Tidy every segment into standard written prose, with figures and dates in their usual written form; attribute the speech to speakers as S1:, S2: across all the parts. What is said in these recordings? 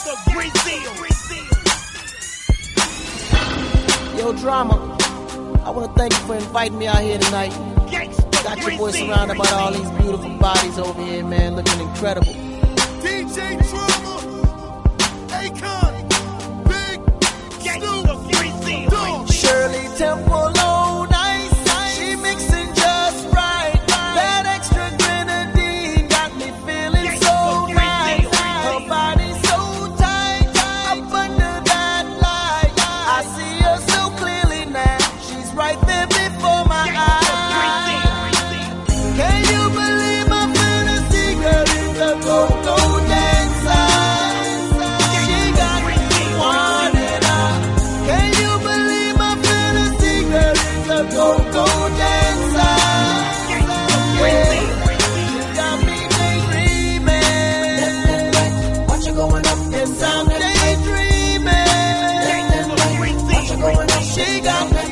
S1: Yo, Drama, I want to thank you for inviting me out here tonight. Got your boy surrounded by all these beautiful bodies over here, man, looking incredible.
S2: DJ Drama, Akon, Big Snoop,
S1: Shirley Temple on ice, she mixing just right. That extra grenadine got me feeling so nice. Her body so tight, up under that light. I see her so clearly now, she's right there before my eyes. Can you believe my fantasy girl is a go-go dancer? She got me wanted up. Can you believe my fantasy girl is a go-go dancer? Yeah, she got me daydreaming.
S3: Watch you going up
S1: Yes, I'm daydreaming.
S3: Watch you going up.
S1: She got me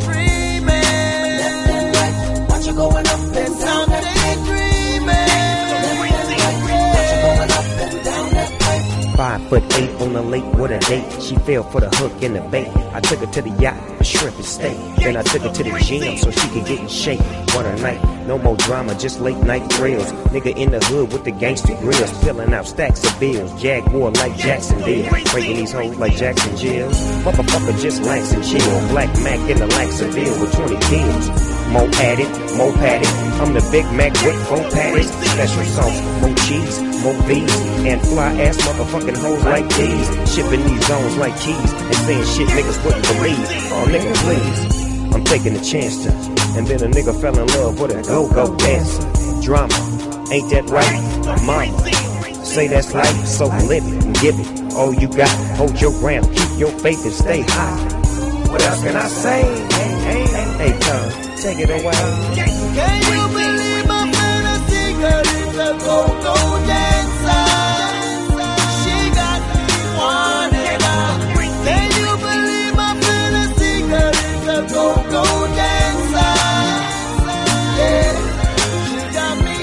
S1: daydreaming.
S3: Watch you going up
S1: Yes,
S3: and down
S1: I'm
S3: that
S1: daydreaming.
S3: Watch you going up and down that pipe.
S4: 5'8" on the lake with a date. She fell for the hook and the bait. I took her to the yacht, a shrimp and steak. Then I took her to the gym so she could get in shape. What a night, no more drama, just late night thrills. Nigga in the hood with the gangster grills, filling out stacks of bills. Jaguar like Jacksonville, breaking these hoes like Jackson Jill. Motherfucker just lax and chill. Black Mac in the Laxaville with 20 kills. More addict, more paddock. I'm the Big Mac with 4 patties. Special sauce, more cheese, more V's, and fly ass motherfucking hoes like these. Shipping these zones like keys and saying shit niggas wouldn't believe. Oh nigga, please, I'm taking a chance to. And then a nigga fell in love with a go-go dancer. Drama, ain't that right, mama? Say that's life, so live it and give it all you got. Hold your ground, keep your faith and stay high. What else can I say? Hey, come, take it away.
S1: Can you believe my fantasy girl is a go-go dancer? She got me wanted up. Can you believe my fantasy girl is a go-go dancer? Yeah, she got me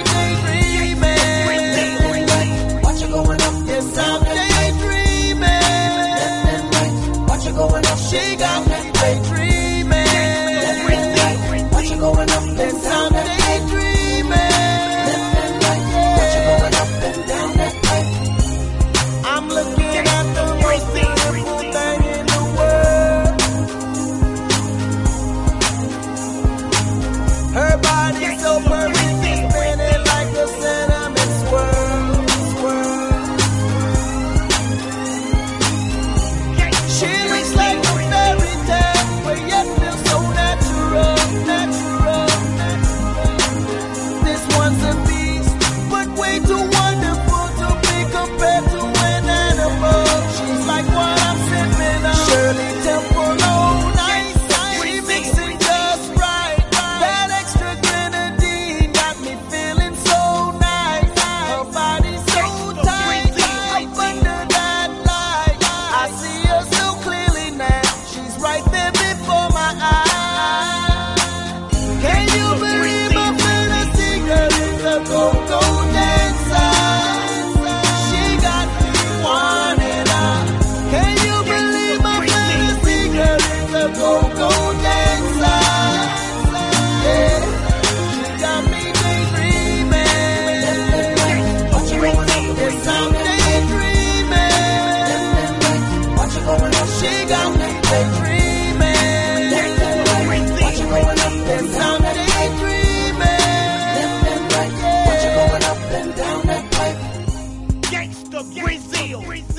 S1: daydreaming.
S3: Watch you going up
S1: Yes, I'm daydreaming.
S3: Watch you going up.
S1: She got me daydreaming.
S3: Watch you going up
S1: Yes, I'm daydreaming.
S3: Watch you going up and down that pipe.
S1: I'm looking at the most beautiful thing in the world. Her body's so perfect, spinning like a cinnamon swirl. She looks like a fairy tale, but yet feels so natural. This one's a beast, but way too wonderful to be compared to an animal. She's like what I'm sipping on. Shirley Temple on ice, she mixing just right. That extra grenadine got me feeling so nice. Her body's so tight, up under that light. I see her so clearly now, she's right there before my eyes. Can you believe my fantasy girl is a go-go dancer? She got me wanted up. Can you believe my fantasy girl is a go-go dancer? Yeah, she got me daydreaming.
S3: Watch you going up.
S1: Yes, I'm daydreaming.
S3: Watch you going up.
S1: She got me daydreaming.
S3: Watch you going up and
S1: Yes,
S3: down
S1: I'm daydreaming.
S3: Watch you going up and down that pipe.
S2: Gangsta Brazil.